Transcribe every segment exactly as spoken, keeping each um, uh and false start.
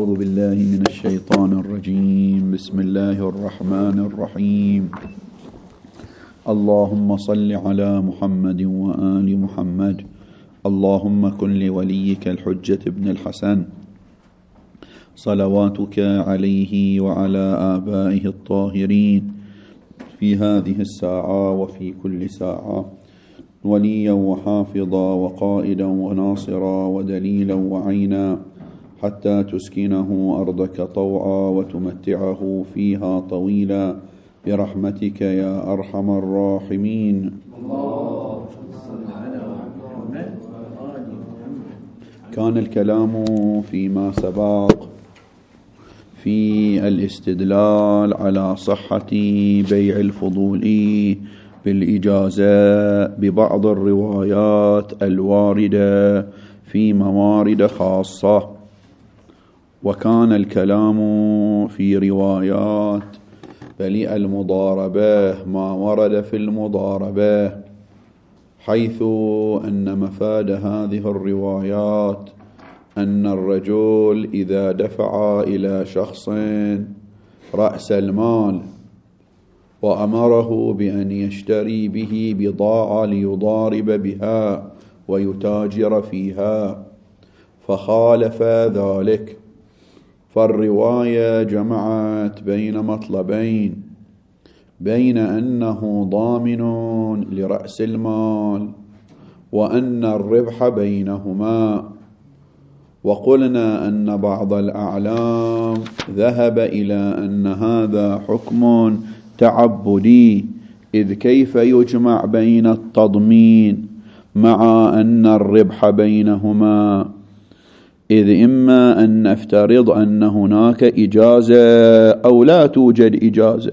أعوذ بالله من الشيطان الرجيم. بسم الله الرحمن الرحيم. اللهم صل على محمد وآل محمد. اللهم كن لوليك الحجة ابن الحسن صلواتك عليه وعلى آبائه الطاهرين في هذه الساعة وفي كل ساعة وليا وحافظا وقائدا وناصرا ودليلا وعينا حتى تسكنه أرضك طوعا وتمتعه فيها طويلا برحمتك يا أرحم الراحمين. كان الكلام فيما سبق في الاستدلال على صحة بيع الفضول بالإجازة ببعض الروايات الواردة في موارد خاصة، وكان الكلام في روايات بلي المضاربة ما ورد في المضاربة، حيث أن مفاد هذه الروايات أن الرجل إذا دفع إلى شخص رأس المال وأمره بأن يشتري به بضاعة ليضارب بها ويتاجر فيها فخالف ذلك، فالرواية جمعت بين مطلبين: بين أنه ضامن لرأس المال وأن الربح بينهما. وقلنا أن بعض الأعلام ذهب إلى أن هذا حكم تعبدي، إذ كيف يجمع بين التضمين مع أن الربح بينهما؟ إذ إما أن نفترض أن هناك إجازة أو لا توجد إجازة،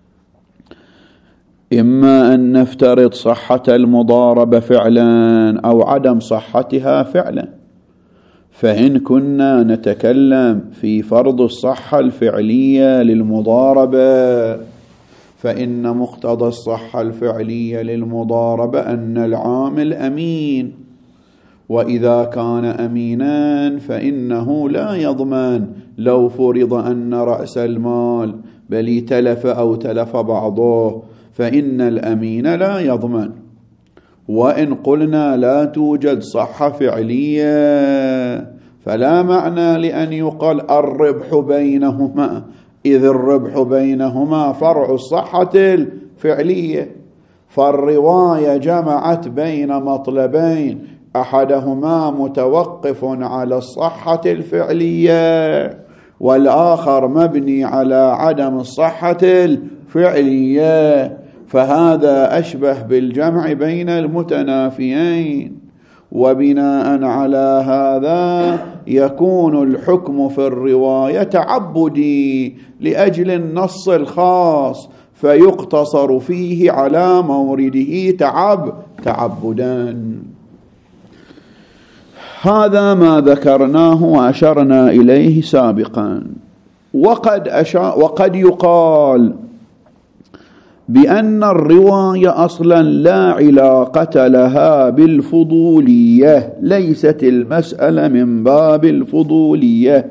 إما أن نفترض صحة المضاربة فعلا أو عدم صحتها فعلا. فإن كنا نتكلم في فرض الصحة الفعلية للمضاربة فإن مقتضى الصحة الفعلية للمضاربة أن العامل أمين، وإذا كان أمينا فإنه لا يضمن لو فرض أن رأس المال بل تلف أو تلف بعضه، فإن الأمين لا يضمن. وإن قلنا لا توجد صحة فعلية فلا معنى لأن يقال الربح بينهما، إذ الربح بينهما فرع الصحة الفعلية. فالرواية جمعت بين مطلبين، أحدهما متوقف على الصحة الفعلية والآخر مبني على عدم الصحة الفعلية، فهذا أشبه بالجمع بين المتنافيين. وبناء على هذا يكون الحكم في الرواية تعبدي لأجل النص الخاص، فيقتصر فيه على مورده تعب تعبدا. هذا ما ذكرناه وأشرنا إليه سابقا. وقد, أشار وقد يقال بأن الرواية أصلا لا علاقة لها بالفضولية، ليست المسألة من باب الفضولية،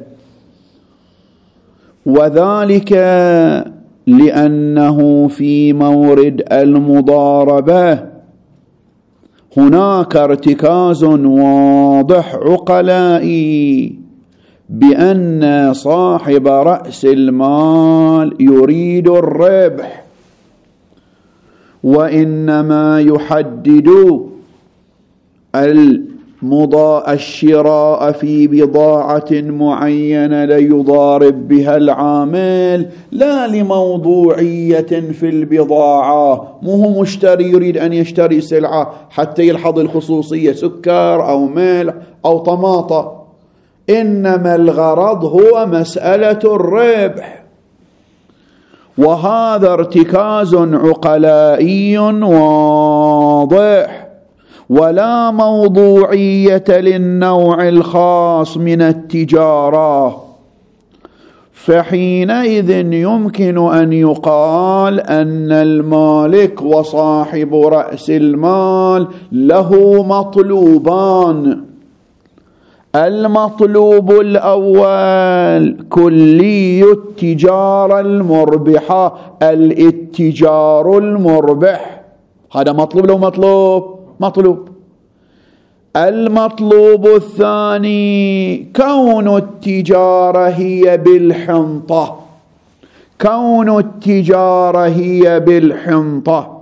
وذلك لأنه في مورد المضاربة هناك ارتكاز واضح عقلائي بأن صاحب رأس المال يريد الربح، وإنما يحدد الشراء في بضاعة معينة ليضارب بها العامل لا لموضوعية في البضاعة. مو هو مشتري يريد أن يشتري سلعة حتى يلحظ الخصوصية سكر أو ملح أو طماطة، إنما الغرض هو مسألة الربح. وهذا ارتكاز عقلائي واضح، ولا موضوعية للنوع الخاص من التجارة. فحينئذ يمكن أن يقال أن المالك وصاحب رأس المال له مطلوبان: المطلوب الأول كلي التجارة المربحة، الاتجار المربح، هذا مطلوب لو مطلوب مطلوب. المطلوب الثاني كون التجارة هي بالحنطة، كون التجارة هي بالحنطة.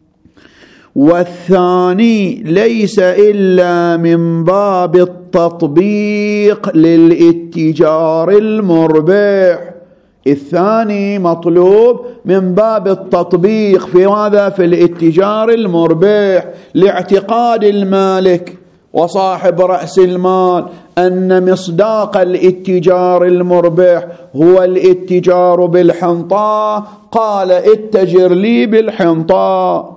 والثاني ليس إلا من باب التطبيق للاتجار المربح، الثاني مطلوب من باب التطبيق في ماذا؟ في الاتجار المربح، لاعتقاد المالك وصاحب رأس المال أن مصداق الاتجار المربح هو الاتجار بالحنطة، قال اتجر لي بالحنطة.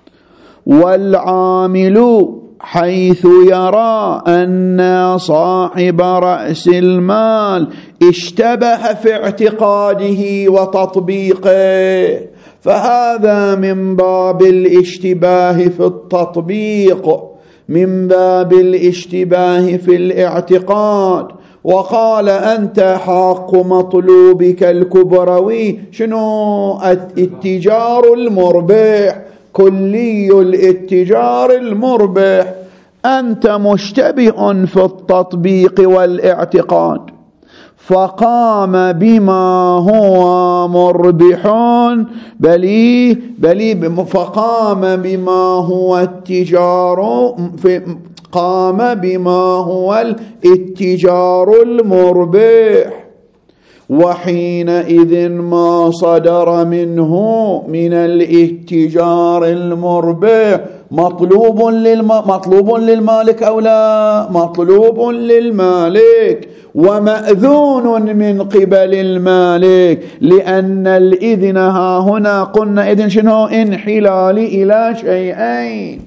والعامل حيث يرى أن صاحب رأس المال اشتبه في اعتقاده وتطبيقه، فهذا من باب الاشتباه في التطبيق، من باب الاشتباه في الاعتقاد. وقال أنت حق مطلوبك الكبروي شنو؟ الاتجار المربح، كلي الاتجار المربح، أنت مشتبه في التطبيق والاعتقاد، فقام بما هو مربح بلي بلي فقام بما هو التجار في قام بما هو الاتجار المربح، وحينئذ ما صدر منه من الاتجار المربح مطلوب للم... مطلوب للمالك أو لا؟ مطلوب للمالك ومأذون من قبل المالك، لأن الإذن ها هنا قلنا إذن شنو؟ انحلال إلى شيئين،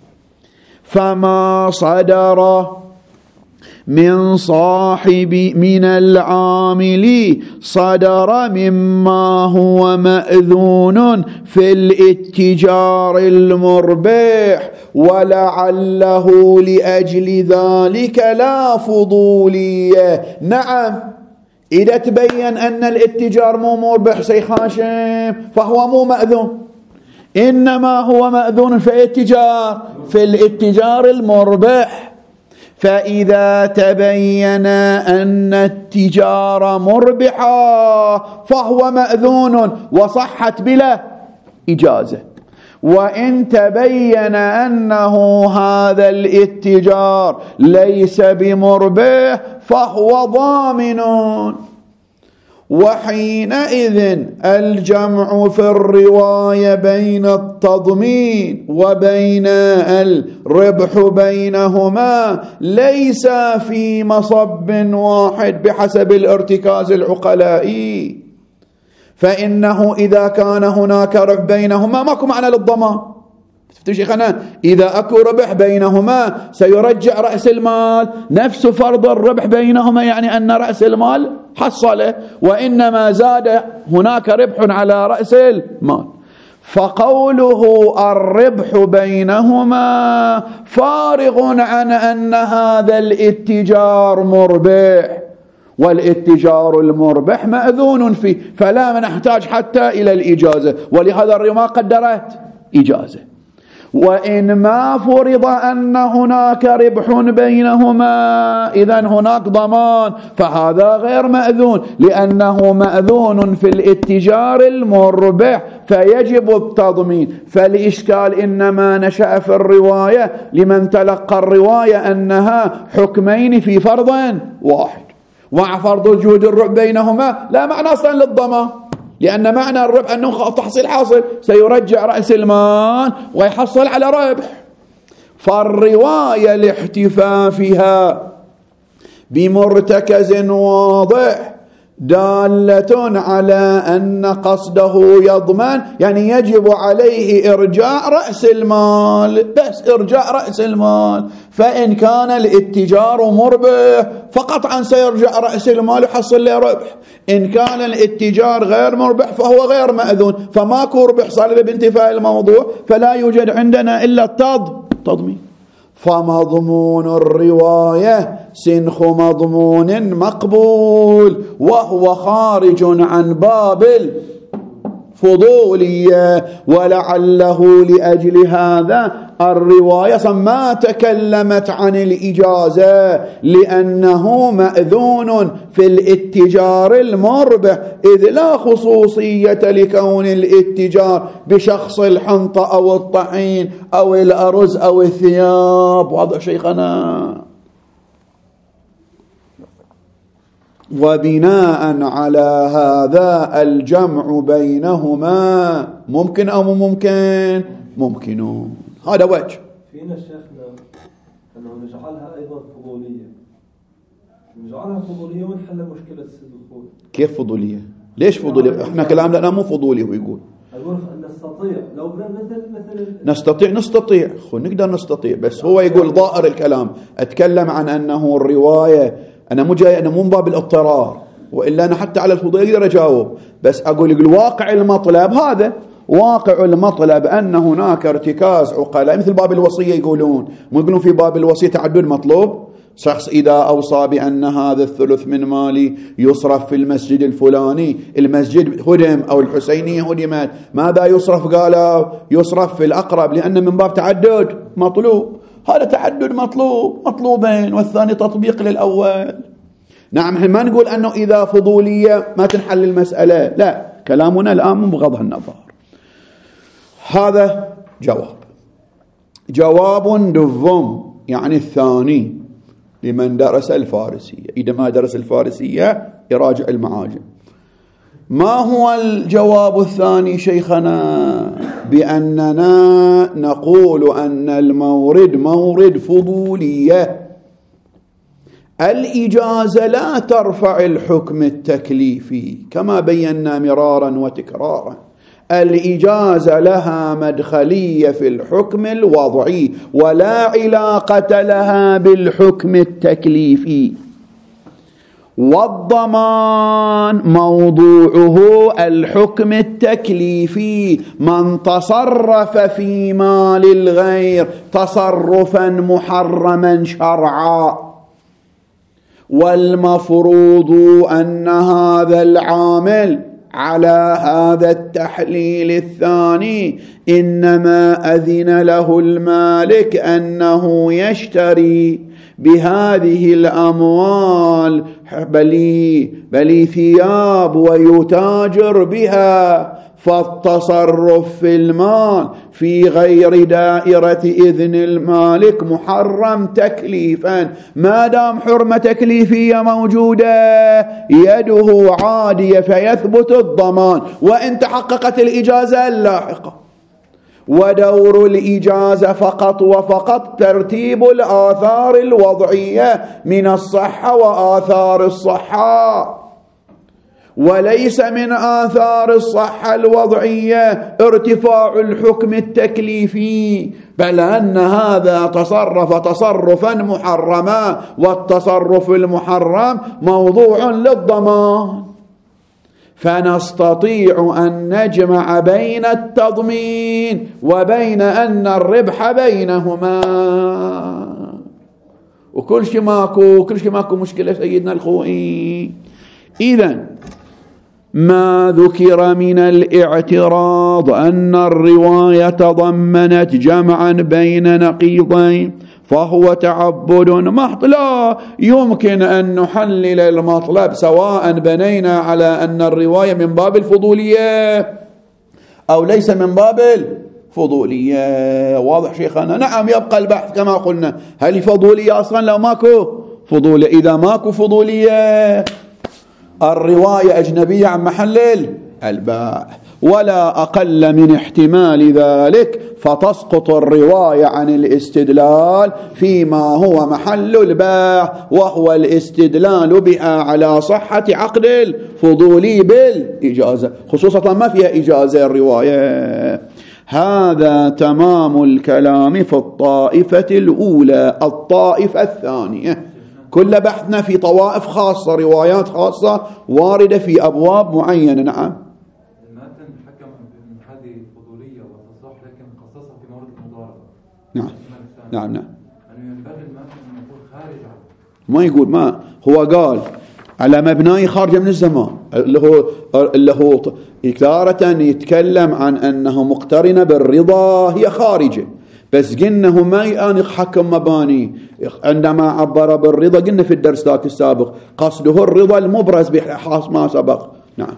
فما صدر من صاحب من العامل صدر مما هو مأذون في الاتجار المربح، ولعله لأجل ذلك لا فضولية. نعم إذا تبين أن الاتجار مو مربح سيخاشم فهو مو مأذون، إنما هو مأذون في الاتجار في الاتجار المربح. فإذا تبين أن التجارة مربحة فهو مأذون وصحت بلا إجازة، وإن تبين أنه هذا الاتجار ليس بمربح فهو ضامن. وحينئذ الجمع في الرواية بين التضمين وبين الربح بينهما ليس في مصب واحد بحسب الارتكاز العقلائي، فإنه إذا كان هناك ربح بينهما ماكو معنى للضمان. شيخنا إذا أكو ربح بينهما سيرجع رأس المال نفس فرض الربح بينهما، يعني أن رأس المال حصله، وإنما زاد هناك ربح على رأس المال. فقوله الربح بينهما فارغ عن أن هذا الاتجار مربح، والاتجار المربح مأذون فيه، فلا نحتاج حتى إلى الإجازة، ولهذا الرواية قدرت إجازة. وإن ما فرض أن هناك ربح بينهما إذن هناك ضمان، فهذا غير مأذون، لأنه مأذون في الاتجار المربح فيجب التضمين. فالإشكال إنما نشأ في الرواية لمن تلقى الرواية أنها حكمين في فرض واحد، مع فرض وجود الربح بينهما لا معنى أصلا للضمان، لأن معنى الربح أنه تحصيل حاصل، سيرجع رأس المال ويحصل على ربح. فالرواية لاحتفافها بمرتكز واضح دالة على أن قصده يضمن، يعني يجب عليه إرجاع رأس المال، بس إرجاع رأس المال. فإن كان الاتجار مربح فقطعا سيرجع رأس المال ويحصل له ربح، إن كان الاتجار غير مربح فهو غير مأذون، فماكو ربح صالب بانتفاء الموضوع، فلا يوجد عندنا إلا التضمين. فمضمون الرواية سنخ مضمون مقبول، وهو خارج عن باب الفضولية. ولعله لأجل هذا الرواية ما تكلمت عن الإجازة، لأنه مأذون في الاتجار المربح، إذ لا خصوصية لكون الاتجار بشخص الحنطة أو الطحين أو الأرز أو الثياب. واضح شيخنا؟ وبناء على هذا الجمع بينهما ممكن أو ممكن؟ ممكنون. هذا وجه. فينا شيخنا أنه نجعلها أيضا فضولية، نجعلها فضولية ونحل مشكلة الدخول. كيف فضولية؟ ليش فضولية؟ احنا كلامنا لا مو فضولي. هو يقول أقول نستطيع لو مثل مثل نستطيع نستطيع خو نقدر نستطيع، بس هو يقول ظاهر الكلام أتكلم عن أنه الرواية. أنا مو جاي أنا مو من باب الاضطرار، وإلا أنا حتى على الفضولية أقدر أجاوب، بس أقول يقول واقع المطلب هذا. واقع المطلب أن هناك ارتكاز عقلاء، مثل باب الوصية يقولون، مو يقولون في باب الوصية تعدد مطلوب. شخص إذا أوصى بأن هذا الثلث من مالي يصرف في المسجد الفلاني، المسجد هدم أو الحسينية هدمت، ماذا يصرف؟ قالوا يصرف في الأقرب، لأن من باب تعدد مطلوب. هذا تعدد مطلوب مطلوبين، والثاني تطبيق للأول. نعم، ما نقول أنه إذا فضولية ما تنحل المسألة، لا، كلامنا الآن بغض النظر. هذا جواب. جواب دفم يعني الثاني لمن درس الفارسية. إذا ما درس الفارسية يراجع المعاجم. ما هو الجواب الثاني شيخنا؟ بأننا نقول أن المورد مورد فضولية. الإجازة لا ترفع الحكم التكليفي كما بينا مرارا وتكرارا. الإجازة لها مدخلية في الحكم الوضعي ولا علاقة لها بالحكم التكليفي. والضمان موضوعه الحكم التكليفي. من تصرف في مال الغير تصرفا محرما شرعا، والمفروض أن هذا العامل على هذا التحليل الثاني إنما أذن له المالك أنه يشتري بهذه الأموال بلي, بلي ثياب ويتاجر بها. فالتصرف في المال في غير دائرة إذن المالك محرم تكليفا. ما دام حرمة تكليفية موجودة يده عادية فيثبت الضمان وإن تحققت الإجازة اللاحقة. ودور الإجازة فقط وفقط ترتيب الآثار الوضعية من الصحة وآثار الصحة، وليس من آثار الصحة الوضعية ارتفاع الحكم التكليفي، بل أن هذا تصرف تصرفا محرما، والتصرف المحرم موضوع للضمان. فنستطيع أن نجمع بين التضمين وبين أن الربح بينهما. وكل شيء ماكو كل شيء ماكو مشكلة سيدنا الخوئي. إذن ما ذكر من الاعتراض أن الرواية تضمنت جمعا بين نقيضين فهو تعبد محض. لا يمكن أن نحلل المطلب سواء بنينا على أن الرواية من باب الفضولية أو ليس من باب الفضولية. واضح شيخنا؟ نعم، يبقى البحث كما قلنا، هل فضولية أصلا؟ لو ماكو فضولية. إذا ماكو فضولية الرواية أجنبية عن محل الباع، ولا أقل من احتمال ذلك، فتسقط الرواية عن الاستدلال فيما هو محل الباع، وهو الاستدلال بها على صحة عقد الفضولي بالإجازة، خصوصا ما فيها إجازة الرواية. هذا تمام الكلام في الطائفة الأولى. الطائفة الثانية كل بحثنا في طوائف خاصة، روايات خاصة واردة في أبواب معينة. نعم، المتن حكم من هذه فضولية وتصح، لكن خصصها في مورد المضاربة. نعم نعم نعم ما يقول ما هو قال على مبناي خارجة من الزمان اللي هو اللي هو تارة يتكلم عن أنه مقترنة بالرضا هي خارجة، بس قلنا هو ما يآني حكم مباني عندما عبر بالرضا قلنا في الدرس ذاك السابق قصده الرضا المبرز بحاس ما سبق. نعم.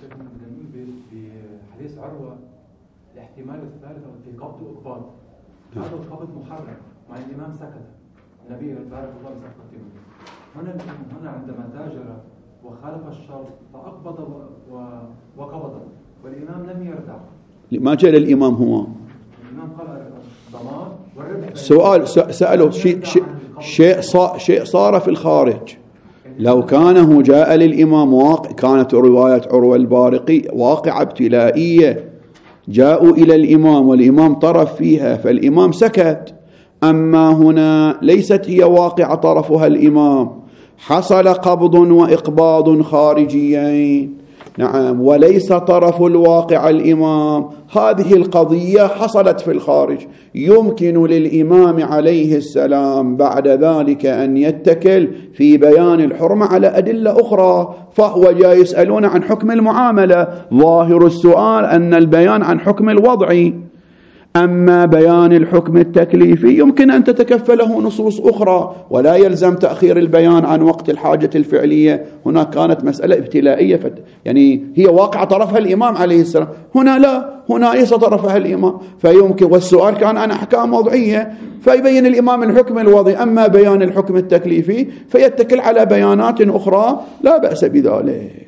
بحديث عروة الاحتمال الثالث في قبض وإقباض هذا القبض محرم مع الإمام سكت النبي بارك الله سكت هنا هنا عندما تاجر وخالف الشرط فأقبض وقبض والإمام لم يردع. ما جاء للإمام هو الإمام قال ضمان والربح. سؤال سأله شيء شيء صار شيء صار في الخارج. لو كانه جاء للإمام واقع كانت رواية عروة البارقي واقعة ابتلائية جاءوا إلى الإمام والإمام طرف فيها فالإمام سكت. أما هنا ليست هي واقعة طرفها الإمام، حصل قبض وإقباض خارجيين. نعم. وليس طرف الواقع الإمام. هذه القضية حصلت في الخارج. يمكن للإمام عليه السلام بعد ذلك أن يتكل في بيان الحرمة على أدلة أخرى، فهو جاي يسألون عن حكم المعاملة، ظاهر السؤال أن البيان عن حكم الوضعي. أما بيان الحكم التكليفي يمكن أن تتكفله نصوص أخرى ولا يلزم تأخير البيان عن وقت الحاجة الفعلية. هنا كانت مسألة ابتلائية فت... يعني هي واقع طرفها الإمام عليه السلام، هنا لا، هنا ليس طرفها الإمام. فيمكن والسؤال كان عن أحكام وضعية فيبين الإمام الحكم الوضعي. أما بيان الحكم التكليفي فيتكل على بيانات أخرى لا بأس بذلك.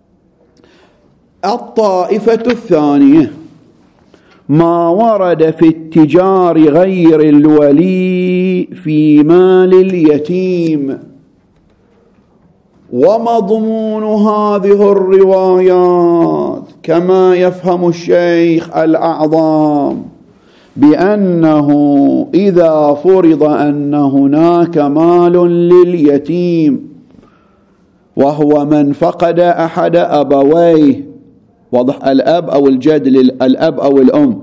الطائفة الثانية ما ورد في التجار غير الولي في مال اليتيم. ومضمون هذه الروايات كما يفهم الشيخ الأعظم بأنه إذا فرض أن هناك مال لليتيم وهو من فقد أحد أبويه، واضح، الأب أو الجد للأب أو الأم،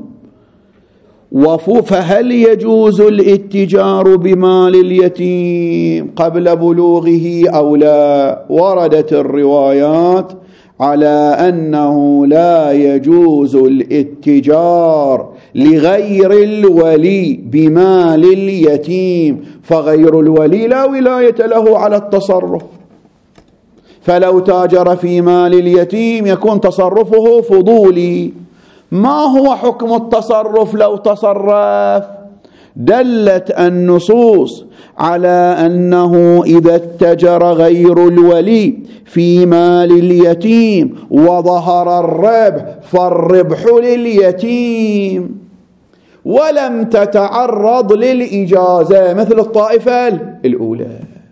فهل يجوز الاتجار بمال اليتيم قبل بلوغه أو لا؟ وردت الروايات على أنه لا يجوز الاتجار لغير الولي بمال اليتيم، فغير الولي لا ولاية له على التصرف، فلو تاجر في مال اليتيم يكون تصرفه فضولي. ما هو حكم التصرف لو تصرف؟ دلت النصوص على أنه إذا اتجر غير الولي في مال اليتيم وظهر الربح فالربح لليتيم ولم تتعرض للإجازة مثل الطائفة الأولى.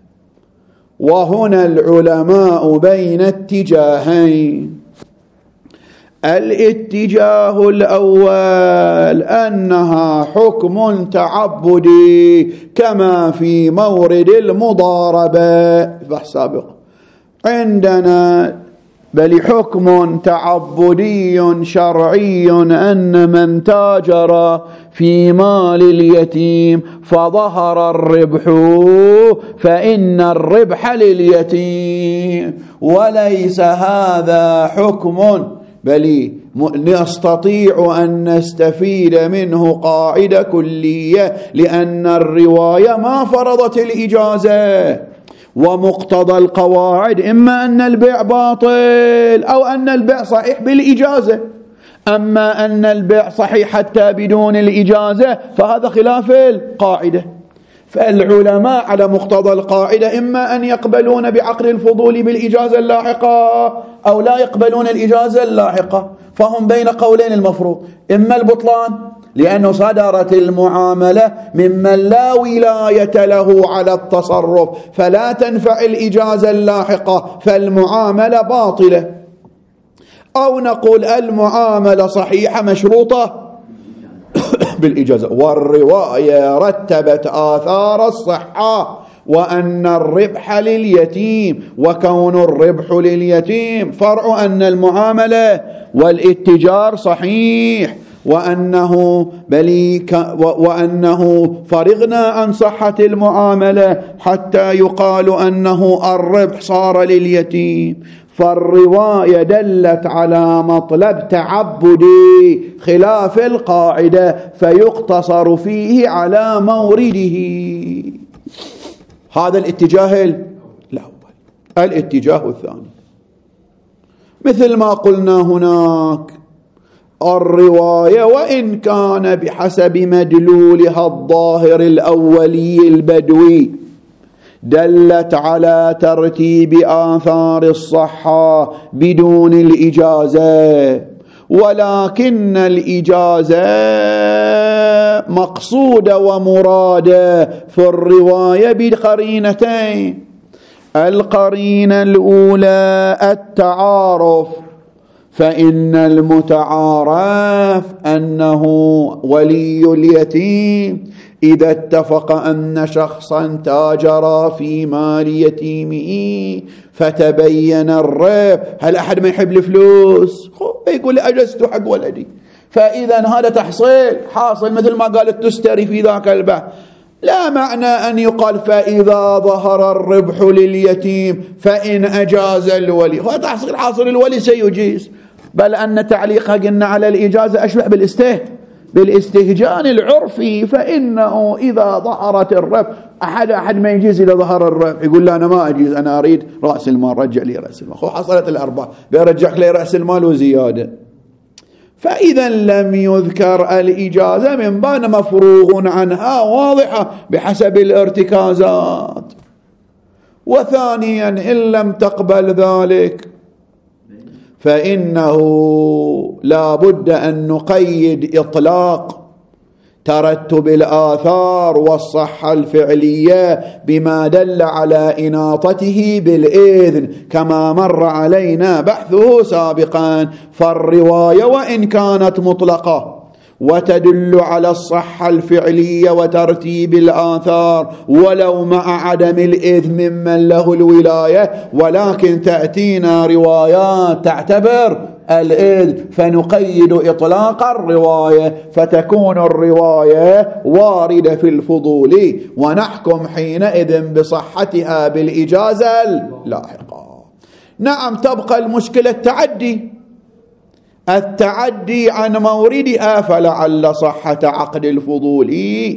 وهنا العلماء بين اتجاهين. الاتجاه الأول أنها حكم تعبدي كما في مورد المضاربة بحث سابق عندنا، بل حكم تعبدي شرعي أن من تاجر في مال اليتيم فظهر الربح فإن الربح لليتيم، وليس هذا حكم بل نستطيع أن نستفيد منه قاعدة كلية، لأن الرواية ما فرضت الإجازة، ومقتضى القواعد إما أن البيع باطل أو أن البيع صحيح بالإجازة. أما أن البيع صحيح حتى بدون الإجازة فهذا خلاف القاعدة. فالعلماء على مقتضى القاعدة إما أن يقبلون بعقد الفضول بالإجازة اللاحقة أو لا يقبلون الإجازة اللاحقة، فهم بين قولين المفروض، إما البطلان لأنه صدرت المعاملة ممن لا ولاية له على التصرف فلا تنفع الإجازة اللاحقة فالمعاملة باطلة، أو نقول المعاملة صحيحة مشروطة بالإجازة. والرواية رتبت آثار الصحة وأن الربح لليتيم، وكون الربح لليتيم فرع أن المعاملة والاتجار صحيح، وأنه, بليك وأنه فرغنا عن صحة المعاملة حتى يقال أنه الربح صار لليتيم. فالرواية دلت على مطلب تعبدي خلاف القاعدة فيقتصر فيه على مورده. هذا الاتجاه الأول. الاتجاه الثاني مثل ما قلنا هناك، الرواية وإن كان بحسب مدلولها الظاهر الأولي البدوي دلت على ترتيب آثار الصحة بدون الإجازة، ولكن الإجازة مقصودة ومرادة في الرواية بقرينتين. القرينة الأولى التعارف، فإن المتعارف أنه ولي اليتيم إذا اتفق أن شخصا تاجر في مال يتيمه فتبين الربح، هل أحد ما يحب الفلوس؟ يقول لي أجزت حق ولدي، فإذا هذا تحصيل حاصل مثل ما قالت تستري في ذاك البحث. لا معنى أن يقال فإذا ظهر الربح لليتيم فإن أجاز الولي، هو تحصيل حاصل الولي سيجيز، بل أن تعليقها قلنا على الإجازة أشبه بالاستهجان بالاستهجان العرفي، فإنه إذا ظهرت الربح أحد أحد ما يجيز إذا ظهر الربح يقول لا أنا ما أجيز، أنا أريد رأس المال، رجع لي رأس المال، خو حصلت الأرباح بيرجعك لي رأس المال وزيادة. فإذا لم يذكر الإجازة من بان مفروغ عنها واضحة بحسب الارتكازات. وثانيا إن لم تقبل ذلك فإنه لا بد أن نقيد إطلاق ترتب الآثار والصحة الفعلية بما دل على إناطته بالإذن كما مر علينا بحثه سابقا. فالرواية وإن كانت مطلقة وتدل على الصحة الفعلية وترتيب الآثار ولو مع عدم الإذن ممن له الولاية، ولكن تأتينا روايات تعتبر الإذن فنقيد إطلاق الرواية، فتكون الرواية واردة في الفضول ونحكم حينئذ بصحتها بالإجازة اللاحقة. نعم تبقى المشكلة التعدي التعدي عن موردها، فلعل صحة عقد الفضول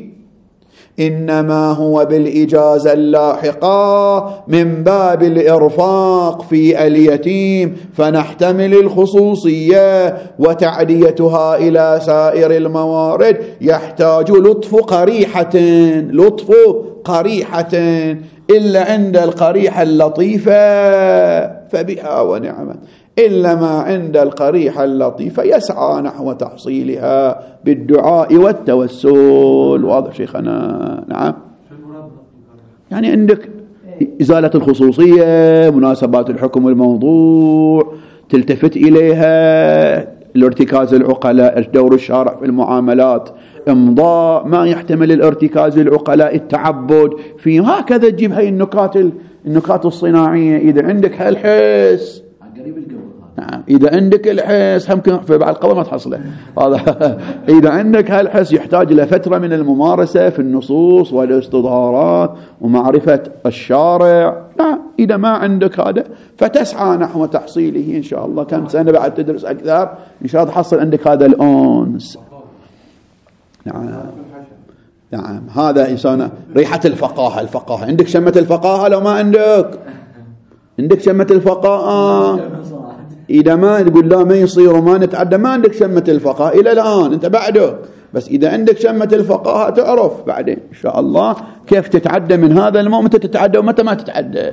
إنما هو بالإجازة اللاحقة من باب الإرفاق في اليتيم، فنحتمل الخصوصية وتعديتها إلى سائر الموارد يحتاج لطف قريحة لطف قريحة إلا عند القريحة اللطيفة فبها ونعمة، إلا ما عند القريحة اللطيفة يسعى نحو تحصيلها بالدعاء والتوسل. واضح شيخنا؟ نعم. يعني عندك إزالة الخصوصية، مناسبات الحكم والموضوع تلتفت إليها، الارتكاز العقلاء، دور الشارع في المعاملات، امضاء ما يحتمل الارتكاز العقلاء، التعبد في هكذا تجيب هاي النكات النكات الصناعية. إذا عندك هالحس نعم، إذا عندك الحس ممكن في بعض القضايا ما تحصله هذا إذا عندك هالحس يحتاج إلى فترة من الممارسة في النصوص والاستظهارات ومعرفة الشارع. نعم إذا ما عندك هذا فتسعى نحو تحصيله إن شاء الله. كم سنة بعد تدرس أكثر إن شاء الله تحصل عندك هذا الأنس. نعم نعم هذا إنسان ريحة الفقاهة. الفقاهة عندك شمة الفقاهة لو ما عندك عندك شمة الفقاهة، إذا ما تقول لا ما يصير وما نتعدى ما عندك شمة الفقاهة إلى الآن أنت بعده، بس إذا عندك شمة الفقاهة تعرف بعدين إن شاء الله كيف تتعدى من هذا الماء، متى تتعدى ومتى ما تتعدى.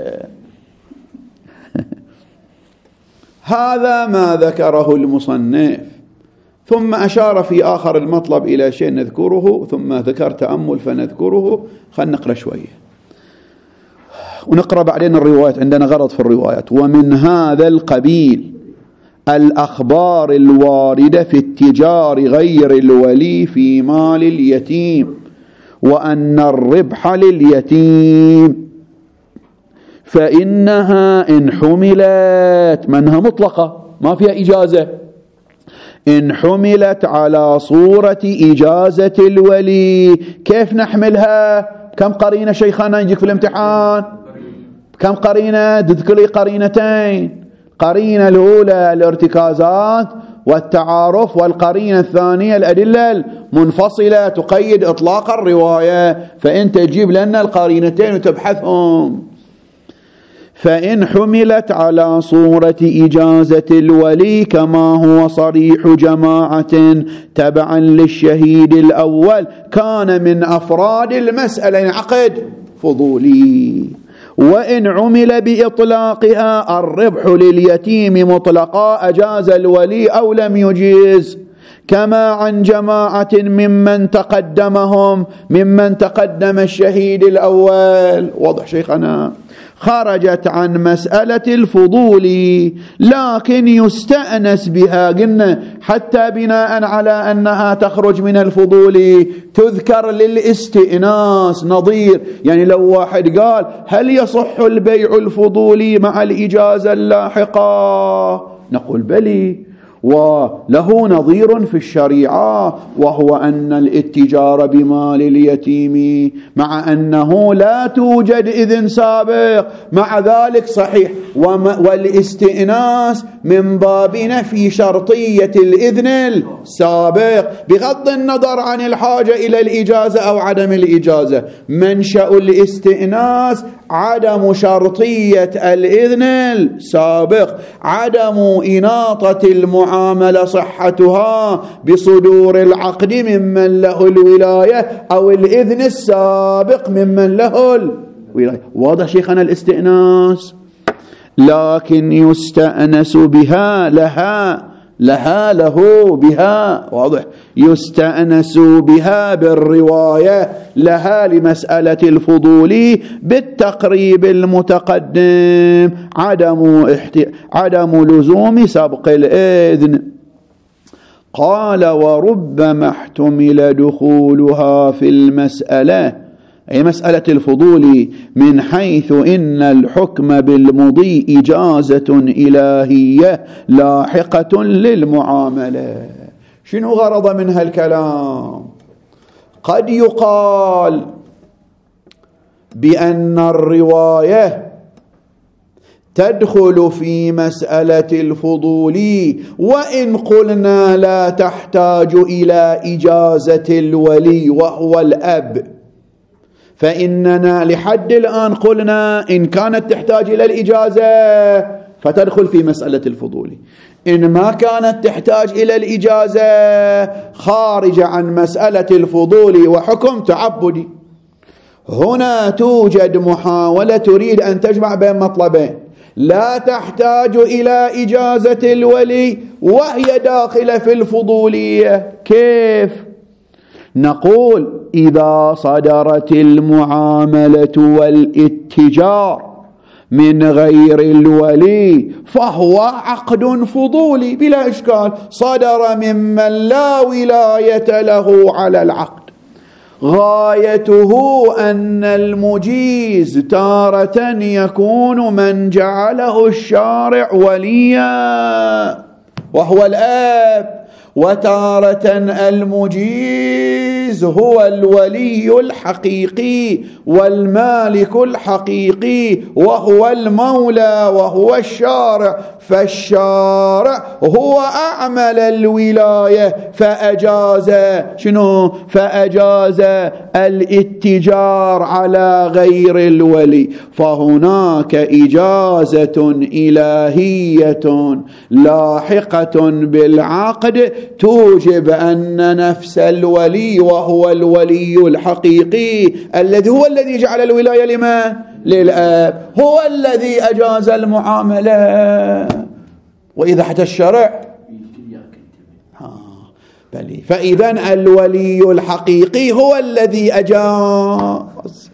هذا ما ذكره المصنف، ثم أشار في آخر المطلب إلى شيء نذكره، ثم ذكر تأمل فنذكره. خلنا نقرأ شوية ونقرأ بعدين الروايات، عندنا غرض في الروايات. ومن هذا القبيل الأخبار الواردة في التجار غير الولي في مال اليتيم، وأن الربح لليتيم، فإنها إن حملت منها مطلقة ما فيها إجازة، إن حملت على صورة إجازة الولي. كيف نحملها؟ كم قرينة شيخنا يجيك في الامتحان؟ كم قرينة؟ تذكر لي قرينتين. قرينة الأولى الارتكازات والتعارف، والقرينة الثانية الأدلة المنفصلة تقيد إطلاق الرواية. فأنت تجيب لنا القرينتين وتبحثهم. فإن حملت على صورة إجازة الولي كما هو صريح جماعة تبعا للشهيد الأول كان من أفراد المسألة عقد فضولي. وإن عمل بإطلاقها الربح لليتيم مطلقا أجاز الولي أو لم يجيز، كما عن جماعة ممن تقدمهم ممن تقدم الشهيد الأول. واضح شيخنا؟ خرجت عن مسألة الفضول لكن يستأنس بها. قلنا حتى بناء على أنها تخرج من الفضول تذكر للاستئناس نظير. يعني لو واحد قال هل يصح البيع الفضولي مع الإجازة اللاحقة؟ نقول بلي، وله نظير في الشريعة وهو أن الاتجار بمال اليتيم مع أنه لا توجد إذن سابق مع ذلك صحيح، والاستئناس من باب نفي شرطية الإذن السابق بغض النظر عن الحاجة إلى الإجازة أو عدم الإجازة. منشأ الاستئناس عدم شرطية الإذن السابق، عدم إناطة المعاملة صحتها بصدور العقد ممن له الولاية أو الإذن السابق ممن له الولاية. واضح شيخنا الاستئناس؟ لكن يستأنس بها لها لها له بها. واضح؟ يستأنس بها بالرواية لها لمسألة الفضول بالتقريب المتقدم عدم احت... عدم لزوم سبق الإذن. قال وربما احتمل دخولها في المسألة، أي مسألة الفضول، من حيث إن الحكم بالمضي إجازة إلهية لاحقة للمعاملة. شنو غرض من هالكلام؟ قد يقال بأن الرواية تدخل في مسألة الفضول وإن قلنا لا تحتاج إلى إجازة الولي وهو الأب، فإننا لحد الآن قلنا إن كانت تحتاج إلى الإجازة فتدخل في مسألة الفضول، إن ما كانت تحتاج إلى الإجازة خارج عن مسألة الفضول وحكم تعبدي. هنا توجد محاولة تريد أن تجمع بين مطلبين، لا تحتاج إلى إجازة الولي وهي داخلة في الفضولية. كيف؟ نقول إذا صدرت المعاملة والاتجار من غير الولي فهو عقد فضولي بلا إشكال، صدر ممن لا ولاية له على العقد. غايته أن المجيز تارة يكون من جعله الشارع وليا وهو الآب، وتارة المجيز هو الولي الحقيقي والمالك الحقيقي وهو المولى وهو الشارع، فالشارع هو أعمل الولاية فأجاز شنو؟ فأجاز الاتجار على غير الولي. فهناك إجازة إلهية لاحقة بالعقد توجب أن نفس الولي وهو الولي الحقيقي الذي هو الذي جعل الولاية لمن؟ للآب، هو الذي أجاز المعاملة. وإذا حتى الشرع بلي، فإذا الولي الحقيقي هو الذي أجاز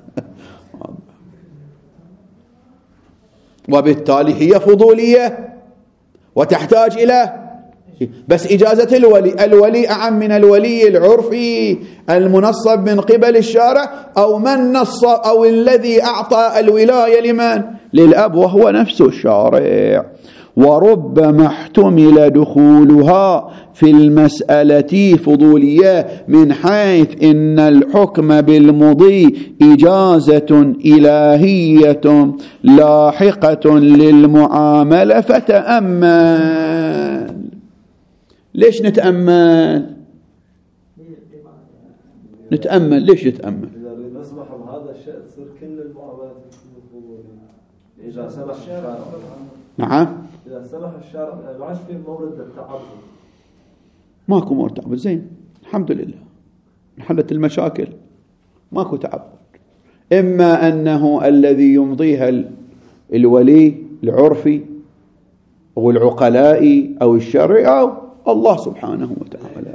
وبالتالي هي فضولية وتحتاج إلى بس إجازة الولي. الولي أعم من الولي العرفي المنصب من قبل الشارع أو من نص أو الذي أعطى الولاية لمن؟ للأب وهو نفسه الشارع. وربما احتمل دخولها في المسألة فضولية من حيث إن الحكم بالمضي إجازة إلهية لاحقة للمعاملة. فتأمل. ليش نتأمل؟ نتأمل ليش نتأمل؟ إذا نسمح بهذا الشيء تصير كل المعاملات الفضولية. إذا سمح الشارع. نعم. إذا سمح الشارع ما عادش في مورد للتعبد. ماكو مورد تعبد. زين الحمد لله انحلت المشاكل، ماكو تعبد. إما أنه الذي يمضيها الولي العرفي أو العقلاء أو الشرعي أو الله سبحانه وتعالى.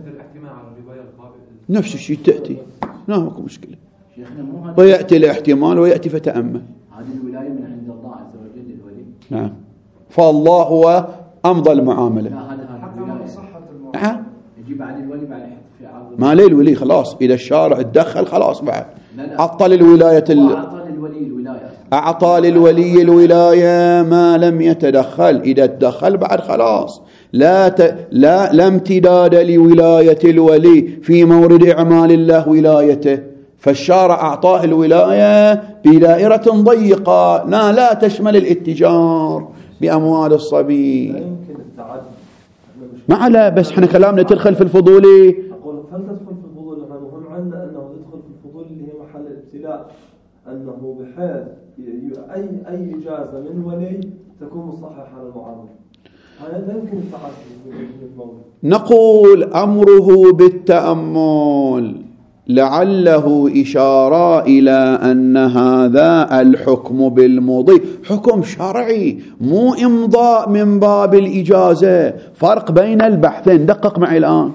نفس الشيء تأتي، ما ماكو مشكلة. ويأتي الاحتمال ويأتي فتأمل. هذه الولاية من عند الله عز وجل الولي. نعم. فالله هو أمضى المعاملة. لا هذا هذا صحة المعاملة. نعم. يجي بعد الولي بعد في عرض. ما ليه الولي خلاص إذا الشارع تدخل خلاص بعد. لا لا. عطل الولاية ال... أعطى للولي الولاية. أعطى للولي الولاية ما لم يتدخل. إذا تدخل بعد خلاص لا ت... لا لا امتداد لولاية الولي في مورد إعمال الله ولايته. فالشارع أعطاه الولاية بدائرة ضيقة لا لا تشمل الاتجار بأموال الصبي. لا يمكن التعدي. ما لا بس احنا كلامنا تدخل في الفضولي. أقول هل تدخل في الفضول؟ نحن مهم عندنا أنه يدخل في الفضول اللي هي محل الابتلاء، أنه بحيث أي أي إجازة من ولي تكون مصححة للمعاملة. هذا لا يمكن التعدي في الموضوع. نقول أمره بالتأمل لعله إشارة إلى أن هذا الحكم بالمضي حكم شرعي مو إمضاء من باب الإجازة. فرق بين البحثين. دقق معي الآن.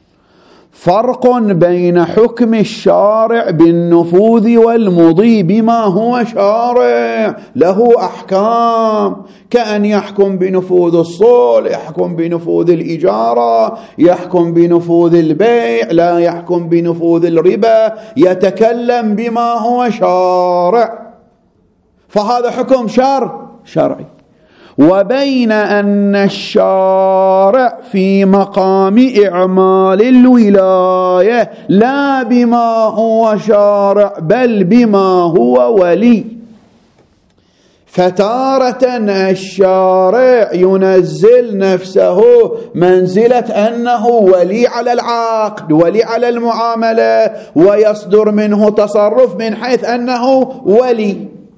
فرق بين حكم الشارع بالنفوذ والمضي بما هو شارع له أحكام، كأن يحكم بنفوذ الصلح، يحكم بنفوذ الإجارة، يحكم بنفوذ البيع، لا يحكم بنفوذ الربا، يتكلم بما هو شارع. فهذا حكم شرع شرعي. وبين أن الشارع في مقام إعمال الولاية لا بما هو شارع بل بما هو ولي. فتارة الشارع ينزل نفسه منزلة أنه ولي على العقد ولي على المعاملة، ويصدر منه تصرف من حيث أنه ولي.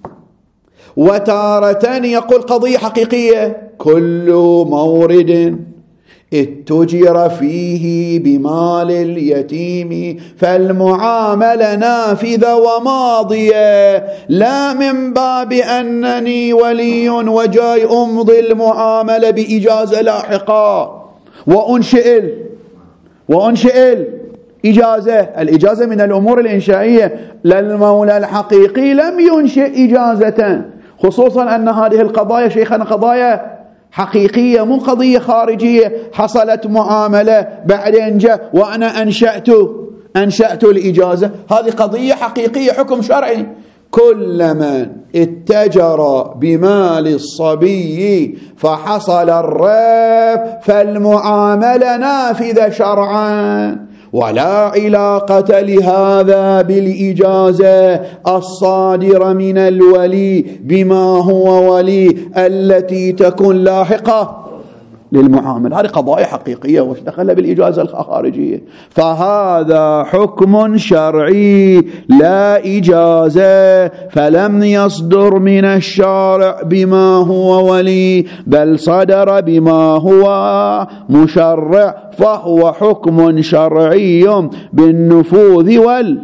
وتارة يقول قضية حقيقية: كل مورد اتجر فيه بمال اليتيم فالمعاملة نافذة وماضية، لا من باب أنني ولي وجاي أمضي المعاملة بإجازة لاحقة وأنشئ وأنشئ إجازة. الإجازة من الأمور الإنشائية. للمولى الحقيقي لم ينشئ إجازة، خصوصا أن هذه القضايا شيخنا قضايا حقيقية مو قضية خارجية. حصلت معاملة بعدين جاء وأنا أنشأت أنشأت الإجازة. هذه قضية حقيقية حكم شرعي. كل من اتجر بمال الصبي فحصل الرب فالمعاملة نافذة شرعا، ولا علاقة لهذا بالإجازة الصادرة من الولي بما هو ولي التي تكون لاحقة للمعامل. هذه قضايا حقيقية وش دخل بالإجازة الخارجية. فهذا حكم شرعي لا إجازة، فلم يصدر من الشارع بما هو ولي بل صدر بما هو مشرع، فهو حكم شرعي بالنفوذ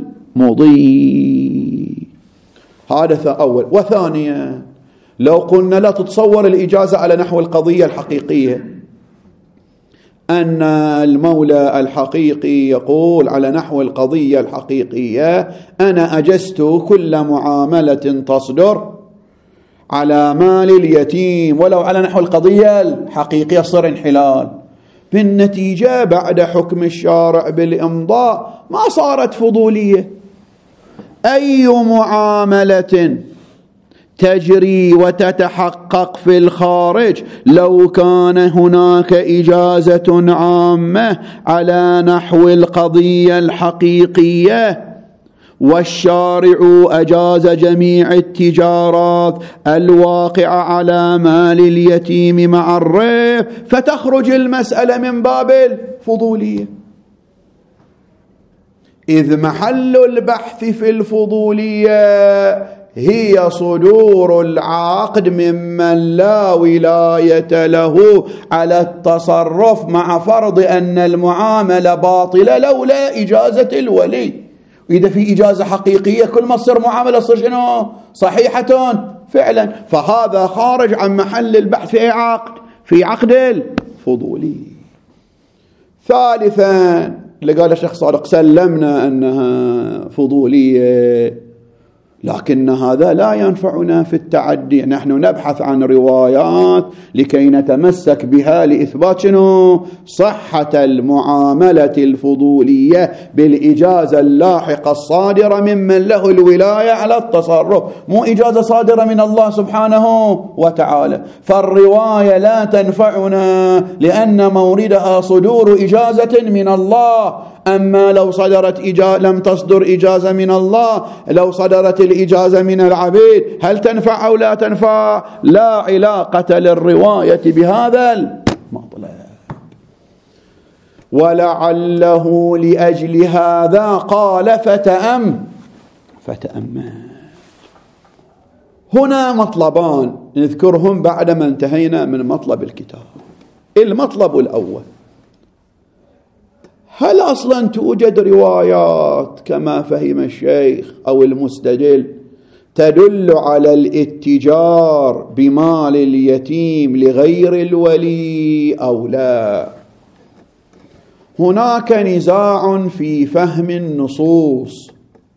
والمضي. هذا أول. وثانيا، لو قلنا لا تتصور الإجازة على نحو القضية الحقيقية، أن المولى الحقيقي يقول على نحو القضية الحقيقية: أنا أجزت كل معاملة تصدر على مال اليتيم، ولو على نحو القضية الحقيقية صار انحلال. بالنتيجة بعد حكم الشارع بالإمضاء ما صارت فضولية. أي معاملة تجري وتتحقق في الخارج لو كان هناك إجازة عامة على نحو القضية الحقيقية، والشارع أجاز جميع التجارات الواقعة على مال اليتيم مع الريب، فتخرج المسألة من باب الفضولية، إذ محل البحث في الفضولية هي صدور العقد ممن لا ولاية له على التصرف، مع فرض أن المعاملة باطلة لولا إجازة الولي. إذا في إجازة حقيقية كل ما تصير معاملة تصير شنو؟ صحيحة فعلا. فهذا خارج عن محل البحث في عقد في عقد الفضولي. ثالثا اللي قال الشيخ صادق سلمنا أنها فضولية، لكن هذا لا ينفعنا في التعدي. نحن نبحث عن روايات لكي نتمسك بها لإثبات شنو؟ صحة المعاملة الفضولية بالإجازة اللاحقة الصادرة ممن له الولاية على التصرف، مو إجازة صادرة من الله سبحانه وتعالى. فالرواية لا تنفعنا لأن موردها صدور إجازة من الله. أما لو صدرت إجازة لم تصدر إجازة من الله، لو صدرت الإجازة من العبيد هل تنفع أو لا تنفع؟ لا علاقة للرواية بهذا المطلب. ولعله لأجل هذا قال فتأم فتأمل. هنا مطلبان نذكرهم بعدما انتهينا من مطلب الكتاب. المطلب الأول، هل أصلا توجد روايات كما فهم الشيخ أو المستدل تدل على الاتجار بمال اليتيم لغير الولي أو لا؟ هناك نزاع في فهم النصوص،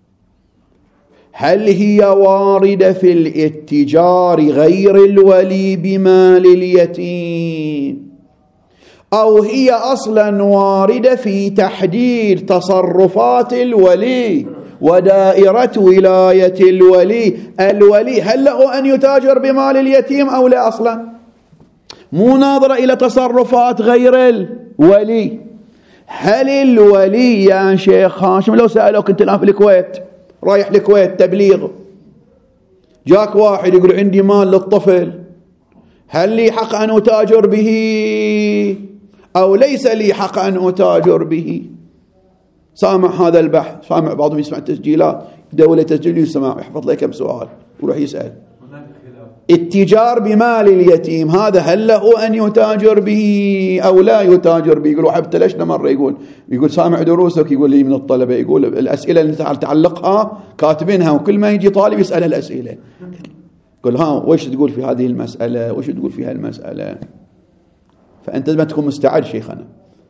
هل هي واردة في الاتجار غير الولي بمال اليتيم، أو هي أصلا واردة في تحديد تصرفات الولي ودائرة ولاية الولي. الولي هل له أن يتاجر بمال اليتيم أو لا؟ أصلا مو ناظرة إلى تصرفات غير الولي. هل الولي يا شيخ هاشم لو سألوك أنت الآن في الكويت، رايح الكويت تبليغ، جاك واحد يقول عندي مال للطفل، هل لي حق أن أتاجر به أو ليس لي حق أن أتاجر به؟ سامع هذا البحث، سامع بعضهم يسمع التسجيلات، دولة تسجيل يسمع يحفظ لك كم سؤال ويروح يسأل. التجار بمال اليتيم هذا هل له أن يتاجر به أو لا يتاجر به؟ يقول واحد ابتلشنا مرة يقول يقول سامع دروسك، يقول لي من الطلبة يقول الأسئلة اللي تعلقها كاتبينها وكل ما يجي طالب يسأل الأسئلة، قل ها وش تقول في هذه المسألة، وش تقول في هالمسألة؟ فأنت ما تكون مستعد شيخنا.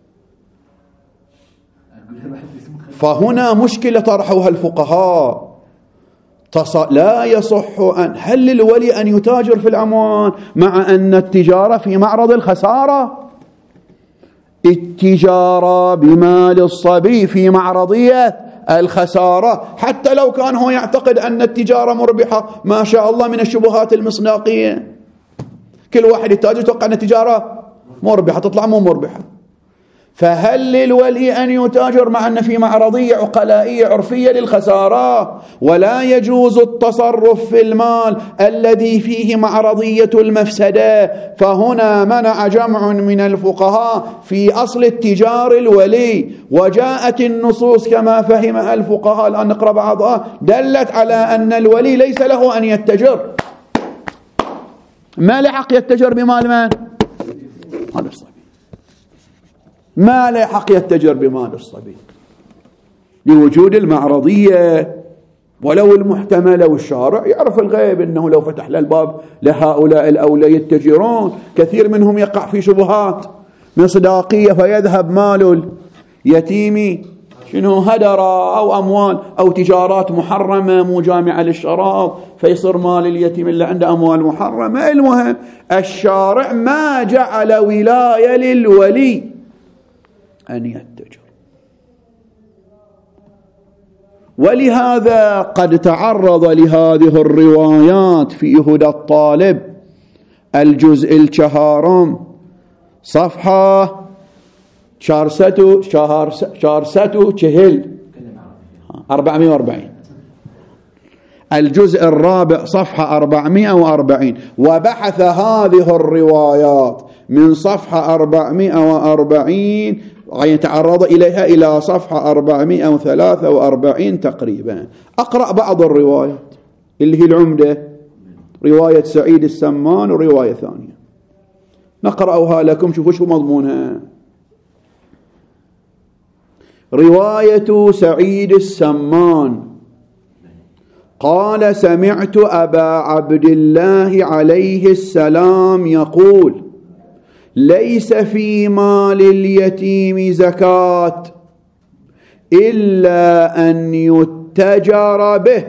فهنا مشكلة طرحوها الفقهاء، لا يصح أن هل للولي أن يتاجر في الأموال مع أن التجارة في معرض الخسارة؟ التجارة بمال الصبي في معرضية الخسارة، حتى لو كان هو يعتقد أن التجارة مربحة، ما شاء الله من الشبهات المصداقية. كل واحد يتاجر يتوقع أن التجارة مربحة، تطلع مو مربحة. فهل للولي أن يتاجر مع أن في معرضية عقلائية عرفية للخسارة، ولا يجوز التصرف في المال الذي فيه معرضية المفسدة؟ فهنا منع جمع من الفقهاء في أصل التجار الولي، وجاءت النصوص كما فهمها الفقهاء، الآن نقرأ بعضها، دلت على أن الولي ليس له أن يتجر، ما له حق يتجر بمال من؟ هذا الصبي، ما له حق يتجر بمال الصبي لوجود المعرضية ولو المحتملة. والشارع يعرف الغيب أنه لو فتح له الباب لهؤلاء الأولى يتجرون، كثير منهم يقع في شبهات مصداقية فيذهب مال اليتيم شنو هدرة أو أموال أو تجارات محرمة مو جامعة للشراب، فيصير مال اليتيم اللي عنده أموال محرمة. المهم الشارع ما جعل ولاية للولي أن يتجر، ولهذا قد تعرض لهذه الروايات في هدى الطالب الجزء الشهارم صفحة شارستو شارستو شهل أربعمائة وأربعين، الجزء الرابع صفحة أربعمائة وأربعين، وبحث هذه الروايات من صفحة أربعمائة وأربعين يتعرض إليها إلى صفحة أربعمائة وثلاثة وأربعين تقريبا. أقرأ بعض الروايات اللي هي العمدة، رواية سعيد السمان ورواية ثانية نقرأها لكم، شوفوا شو مضمونها. رواية سعيد السمان قال: سمعت أبا عبد الله عليه السلام يقول: ليس في مال اليتيم زكاة إلا أن يتجر به،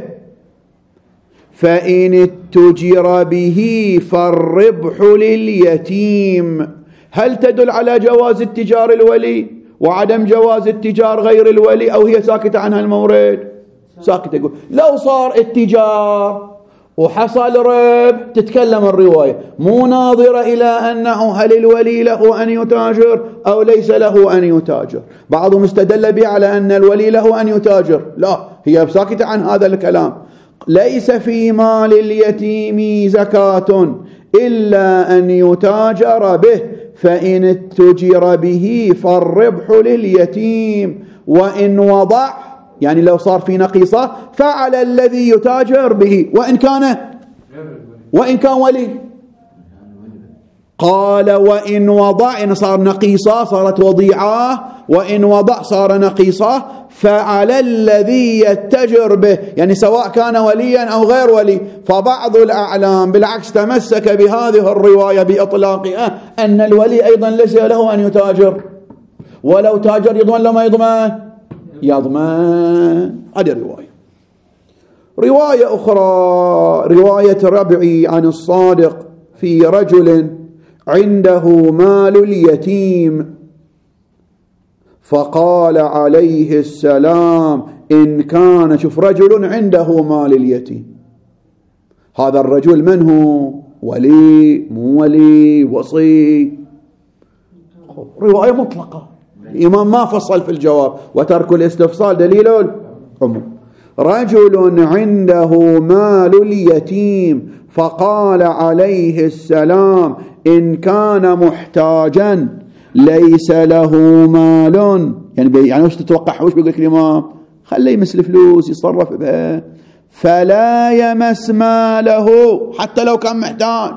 فإن اتجر به فالربح لليتيم. هل تدل على جواز اتجار الولي وعدم جواز اتجار غير الولي، أو هي ساكتة عنها المورد؟ ساكتة. يقول لو صار اتجار وحصل ربح تتكلم الرواية، مو ناظرة إلى أنه هل الولي له أن يتاجر أو ليس له أن يتاجر. بعضهم استدل به على أن الولي له أن يتاجر، لا، هي ساكتة عن هذا الكلام. ليس في مال اليتيم زكاة إلا أن يتاجر به، فإن اتجر به فالربح لليتيم، وإن وضع يعني لو صار في نقيصة فعلى الذي يتاجر به، وإن كان وإن كان ولي. قال: وإن وضع، إن صار نقيصة صارت وضيعة، وإن وضع صار نقيصة فعلى الذي يتجر به، يعني سواء كان وليا أو غير ولي. فبعض الأعلام بالعكس تمسك بهذه الرواية بإطلاقها أن الولي أيضا ليس له أن يتاجر، ولو تاجر يضمن لما يضمن يضمن. هذه رواية. رواية أخرى رواية ربعي عن الصادق في رجل عنده مال اليتيم فقال عليه السلام: إن كان، شوف، رجل عنده مال اليتيم، هذا الرجل من هو؟ ولي مو ولي، وصي. رواية مطلقة، الإمام ما فصل في الجواب، وترك الاستفصال دليل العموم. رجل عنده مال اليتيم فقال عليه السلام: إن كان محتاجا ليس له مال، يعني يعني وش تتوقع؟ وش بيقول الإمام؟ خليه يمس فلوس يتصرف بها، فلا يمس ماله حتى لو كان محتاج،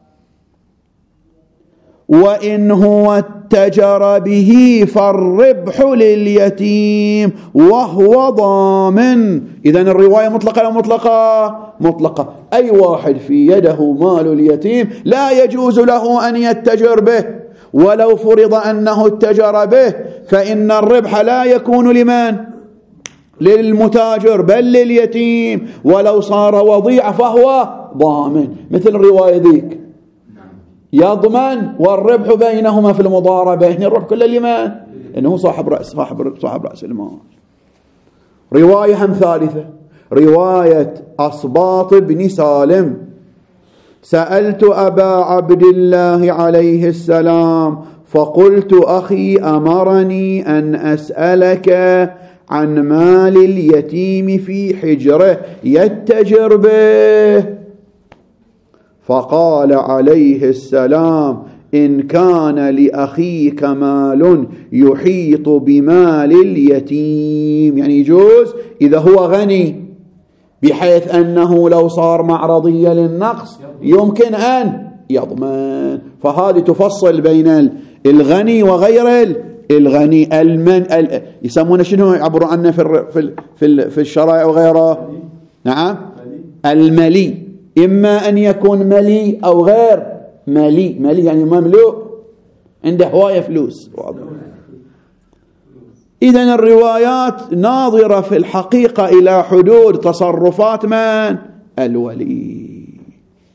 وإن هو اتجر به فالربح لليتيم وهو ضامن. إذن الرواية مطلقة أو مطلقة؟ مطلقة. أي واحد في يده مال اليتيم لا يجوز له أن يتجر به، ولو فرض أنه اتجر به فإن الربح لا يكون لمن؟ للمتاجر بل لليتيم، ولو صار وضيع فهو ضامن. مثل الرواية ذيك يضمن والربح بينهما في المضاربة، يعني الربح كله لمن؟ إنه صاحب رأس صاحب صاحب رأس المال. رواية هم ثالثة، رواية أصباط بن سالم: سألت أبا عبد الله عليه السلام فقلت: أخي أمرني أن أسألك عن مال اليتيم في حجره يتجر به، فقال عليه السلام: إن كان لأخيك مال يحيط بمال اليتيم، يعني يجوز إذا هو غني بحيث أنه لو صار معرضية للنقص يمكن أن يضمن. فهذه تفصل بين الغني وغير الغني. المن يسمونه شنو يعبروا عنه في في في الشرائع وغيره؟ نعم، الملي، إما أن يكون ملي أو غير ملي. ملي يعني مملوك، عنده هواية فلوس. إذن الروايات ناظرة في الحقيقة إلى حدود تصرفات من؟ الولي.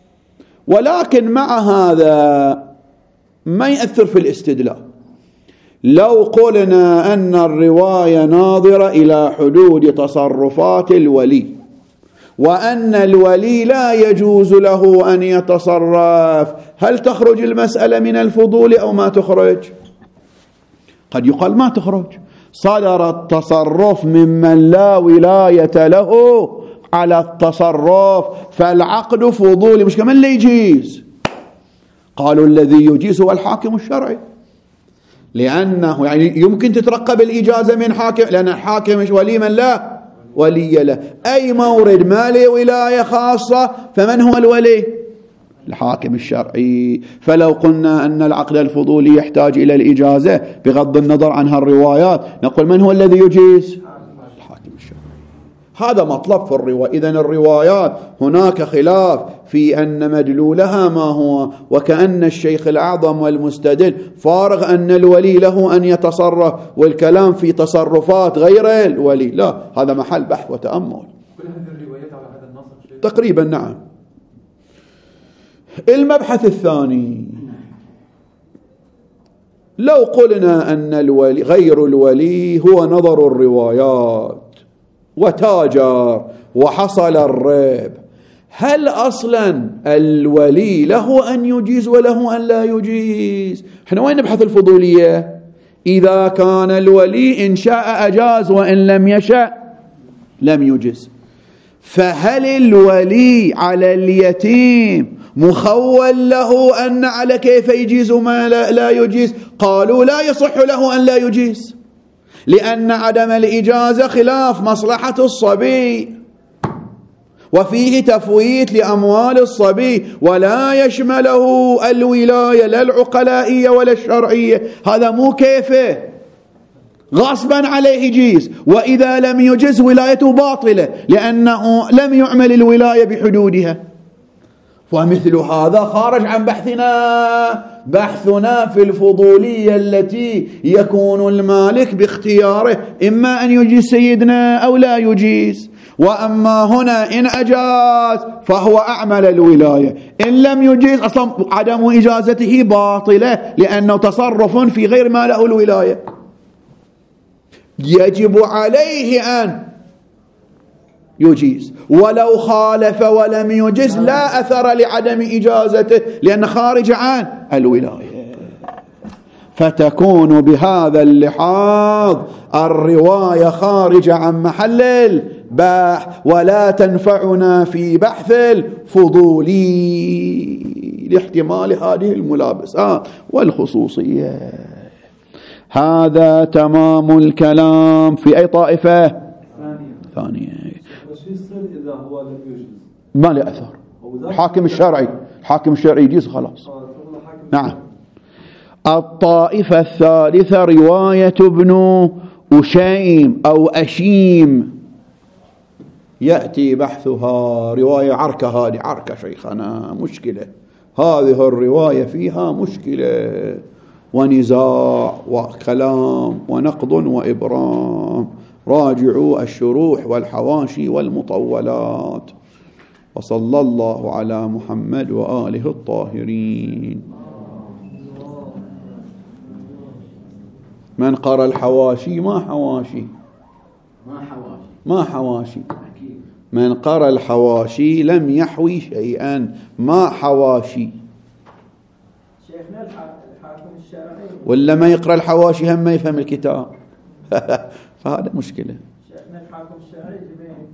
ولكن مع هذا ما يأثر في الاستدلال، لو قلنا أن الرواية ناظرة إلى حدود تصرفات الولي وأن الولي لا يجوز له أن يتصرف، هل تخرج المسألة من الفضول أو ما تخرج؟ قد يقال ما تخرج، صدر التصرف ممن لا ولاية له على التصرف، فالعقد فضولي مش كمان لا يجيز. قالوا الذي يجيز هو الحاكم الشرعي، لأنه يعني يمكن تترقب الإجازة من حاكم، لأن الحاكم مش ولي من لا ولي له. أي مورد ما له ولاية خاصة فمن هو الولي؟ الحاكم الشرعي. فلو قلنا أن العقد الفضولي يحتاج إلى الإجازة بغض النظر عن هالروايات، نقول من هو الذي يجيز؟ الحاكم الشرعي. هذا مطلب في الرواية. إذن الروايات هناك خلاف في أن مدلولها ما هو، وكأن الشيخ الأعظم والمستدل فارغ أن الولي له أن يتصرف، والكلام في تصرفات غير الولي. لا، هذا محل بحث وتأمل. كل هذه الروايات على هذا النص تقريبا نعم. المبحث الثاني، لو قلنا أن الولي غير الولي هو نظر الروايات وتاجر وحصل الريب، هل أصلا الولي له أن يجيز وله أن لا يجيز؟ احنا وين نبحث الفضولية؟ إذا كان الولي إن شاء أجاز وإن لم يشاء لم يجيز. فهل الولي على اليتيم مخول له أن على كيف يجيز وما لا, لا يجيز؟ قالوا لا يصح له أن لا يجيز، لأن عدم الإجازة خلاف مصلحة الصبي، وفيه تفويت لأموال الصبي، ولا يشمله الولاية لا العقلائية ولا الشرعية. هذا مو كيفه، غصبا عليه يجيز، وإذا لم يجز ولايته باطلة لأنه لم يعمل الولاية بحدودها. ومثل هذا خارج عن بحثنا. بحثنا في الفضولية التي يكون المالك باختياره إما أن يجيز سيدنا أو لا يجيز. وأما هنا إن أجاز فهو أعمل الولاية، إن لم يجيز أصلا عدم إجازته باطلة لأنه تصرف في غير ما له الولاية. يجب عليه أن يجيز، ولو خالف ولم يجز لا أثر لعدم إجازته لأن خارج عن الولاية. فتكون بهذا اللحاظ الرواية خارجة عن محل البحث، ولا تنفعنا في بحث الفضولي لاحتمال هذه الملابسات والخصوصية. هذا تمام الكلام في أي طائفة ثانية. إذا هو لم يجز ما له أثر. الحاكم الشرعي الحاكم الشرعي يجيز خلاص. نعم. الطائفة الثالثة رواية ابن أشيم أو أشيم، يأتي بحثها. رواية عركة، هذه عركة شيخنا، مشكلة. هذه الرواية فيها مشكلة ونزاع وكلام ونقض وإبرام. راجعوا الشروح والحواشي والمطولات. وصلى الله على محمد وآله الطاهرين. من قرأ الحواشي ما حواشي ما حواشي ما حواشي من قرأ الحواشي لم يحوي شيئا، ما حواشي. شيخنا الحاكم الشرعي ولا ما يقرأ الحواشي هم ما يفهم الكتاب. فهذا مشكلة. شيخنا الحاكم الشرعي